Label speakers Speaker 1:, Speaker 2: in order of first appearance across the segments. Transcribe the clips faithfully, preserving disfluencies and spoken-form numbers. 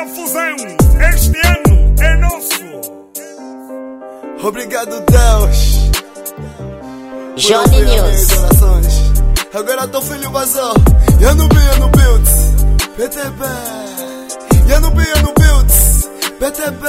Speaker 1: Essa fusão, este ano é nosso.
Speaker 2: Obrigado, Deus.
Speaker 3: Johnny News.
Speaker 2: Agora tô filho vazou. Eu não vi, eu não build. P T B. Eu não vi, eu não build. P T B.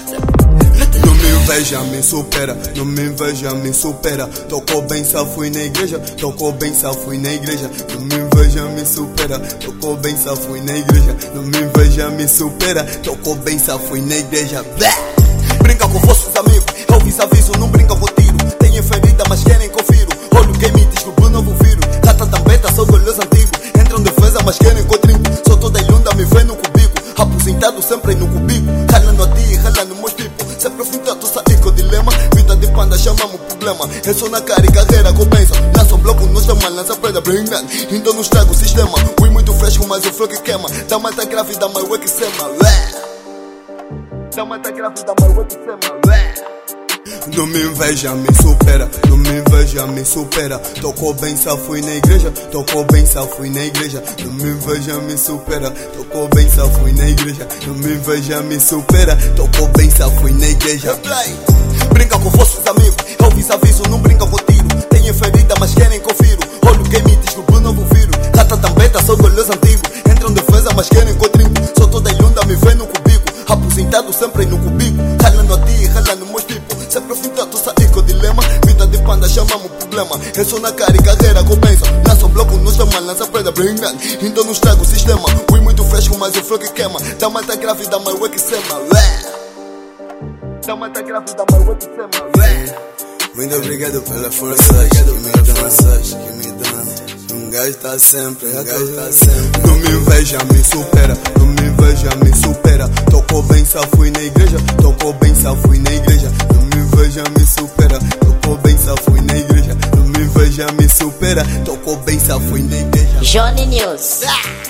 Speaker 2: Não me inveja, me supera. Não me inveja, me supera. Tocou bem, só fui na igreja. Tocou bem, só fui na igreja. Não me inveja, me supera. Tocou bem, só fui na igreja. Não me inveja, me supera. Tocou bem, só fui na igreja. Blá! Brinca com vossos amigos. Eu fiz aviso, não brinca com tiro. Tenho ferida, mas querem confiro. Olha quem me diz que o Bruno novo viro. Rata tambeta, sou golhoso antigo. Entram defesa, mas querem cotrinco. Sou toda ilunda, me vê no cubico. Aposentado sempre no cubico. Ralando a ti, ralando meus tipos. Sempre afrontado, saí com dilema. Vida de panda, chamamos problema. Eu sou na cara e carreira compensa. Lança um bloco, não chama, lança prenda, bring back. Então não estraga o sistema. Fui muito fresco, mas o flow que queima. Da mata grávida, mas o que sema. Da mata grávida, mas o que sema. Não me inveja, me supera. Não me inveja, me supera. Tocou bem, só fui na igreja. Tocou bem, só fui na igreja. Não me inveja, me supera. Tocou bem, só fui na igreja. Não me inveja, me supera. Tocou bem, só fui na igreja. Brinca com vossos amigos. Eu fiz aviso, não brinca com tiro. Tenho ferida, mas querem confiro. Olha quem me diz que o Bruno novo viro. Rata tambeta, sou golhoso antigo. Entram defesa, mas querem cotrinco. Sou toda ilunda, me vê no cubico. Aposentado sempre no cubico. Ralando a ti, ralando meus tipos. Sempre afrontado, saí com dilema. Vida de panda, chamamos problema. Eu sou na cara e carreira compensa. Lança um bloco, não chama, lança prenda, bring back. Então não estraga o sistema. Fui muito fresco, mas o flow que queima. Da mata grávida, mas o que sema. Da mata grávida, mas o que sema. Muito obrigado pela força que me dão, que me dão. Um gajo tá sempre, um gajo tá sempre. Não me inveja, me supera. Não me inveja, me supera. Tocou bem, só fui na igreja. Tocou bem, só fui na igreja. Não me inveja, me supera. Tocou bem, só fui na igreja. Não me inveja, me supera. Tocou bem, só fui na igreja.
Speaker 3: Johnny News.